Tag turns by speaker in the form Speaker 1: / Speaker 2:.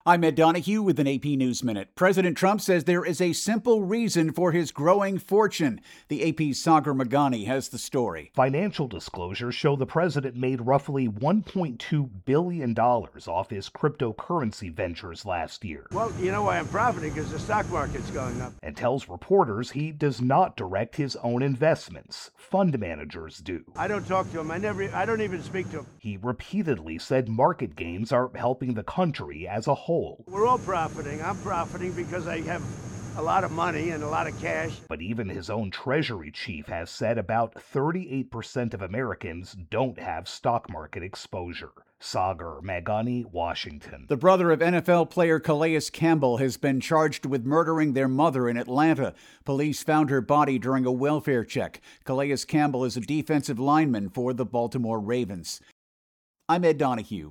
Speaker 1: I'm Ed Donahue with an AP News Minute. President Trump says there is a simple reason for his growing fortune. The AP's Sagar Meghani has the story.
Speaker 2: Financial disclosures show the president made roughly $1.2 billion off his cryptocurrency ventures last year.
Speaker 3: Well, you know why I'm profiting? Because the stock market's going up.
Speaker 2: And tells reporters he does not direct his own investments. Fund managers do.
Speaker 3: I don't talk to him. I don't even speak to him.
Speaker 2: He repeatedly said market gains are helping the country as a whole.
Speaker 3: We're all profiting. I'm profiting because I have a lot of money and a lot of cash.
Speaker 2: But even his own Treasury chief has said about 38% of Americans don't have stock market exposure. Sagar Meghani, Washington.
Speaker 1: The brother of NFL player Calais Campbell has been charged with murdering their mother in Atlanta. Police found her body during a welfare check. Calais Campbell is a defensive lineman for the Baltimore Ravens. I'm Ed Donahue.